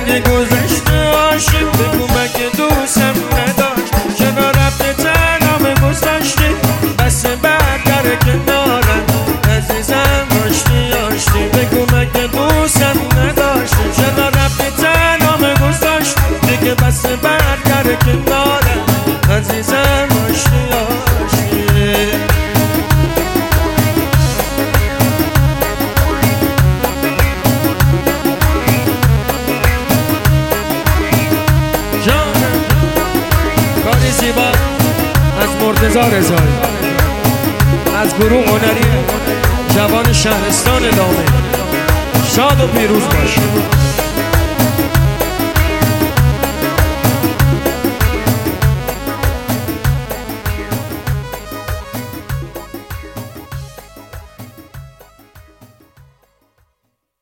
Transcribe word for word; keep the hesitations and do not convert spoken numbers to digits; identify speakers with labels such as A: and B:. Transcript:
A: اگه گذشته عاشق بگو مگه دوستم نداشت؟ چرا رفته تنها گذاشتی بس برگره کنارم عزیزم آشتی آشتی بگو مگه دوستم نداشتی چرا رفته تنها گذاشتی دیگه بس برگره کنارم عزیزم آشتی آشتی جانم کاری زیبا از مرتضی رضایی از گروه هنری جوان شهرستان دامه. شاد و پیروز باش.